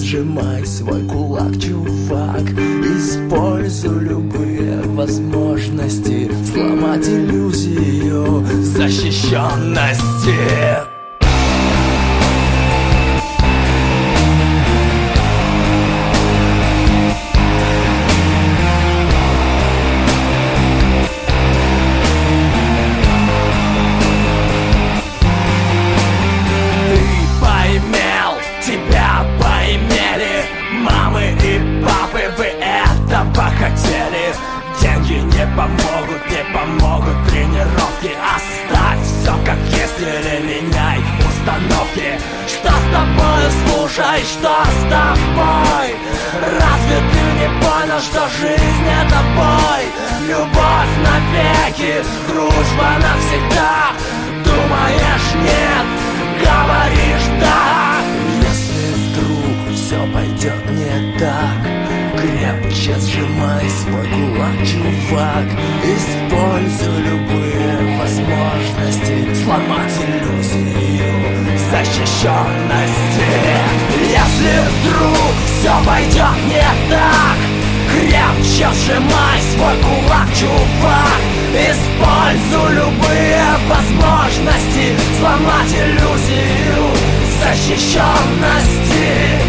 сжимай свой кулак, чувак. Используй любые возможности сломать иллюзию защищенности. Хотели. Деньги не помогут тренировки. Оставь все как есть или меняй установки. Что с тобой, слушай, что с тобой? Разве ты не понял, что жизнь это бой? Любовь навеки, дружба навсегда. Думаешь нет, говоришь да. Если вдруг все пойдет не так, крепче сжимай свой кулак, чувак. Используй любые возможности сломать иллюзию защищенности. Если вдруг все пойдет не так, крепче сжимай свой кулак, чувак. Используй любые возможности сломать иллюзию защищенности.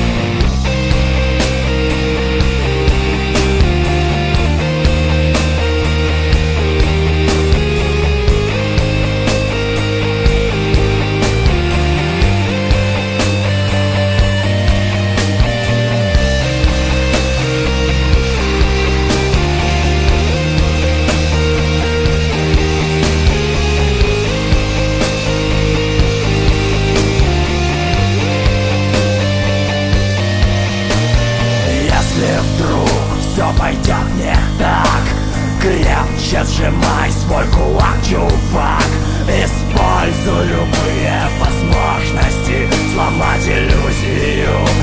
Все пойдет не так, крепче сжимай свой кулак, чувак. Используй любые возможности сломать иллюзию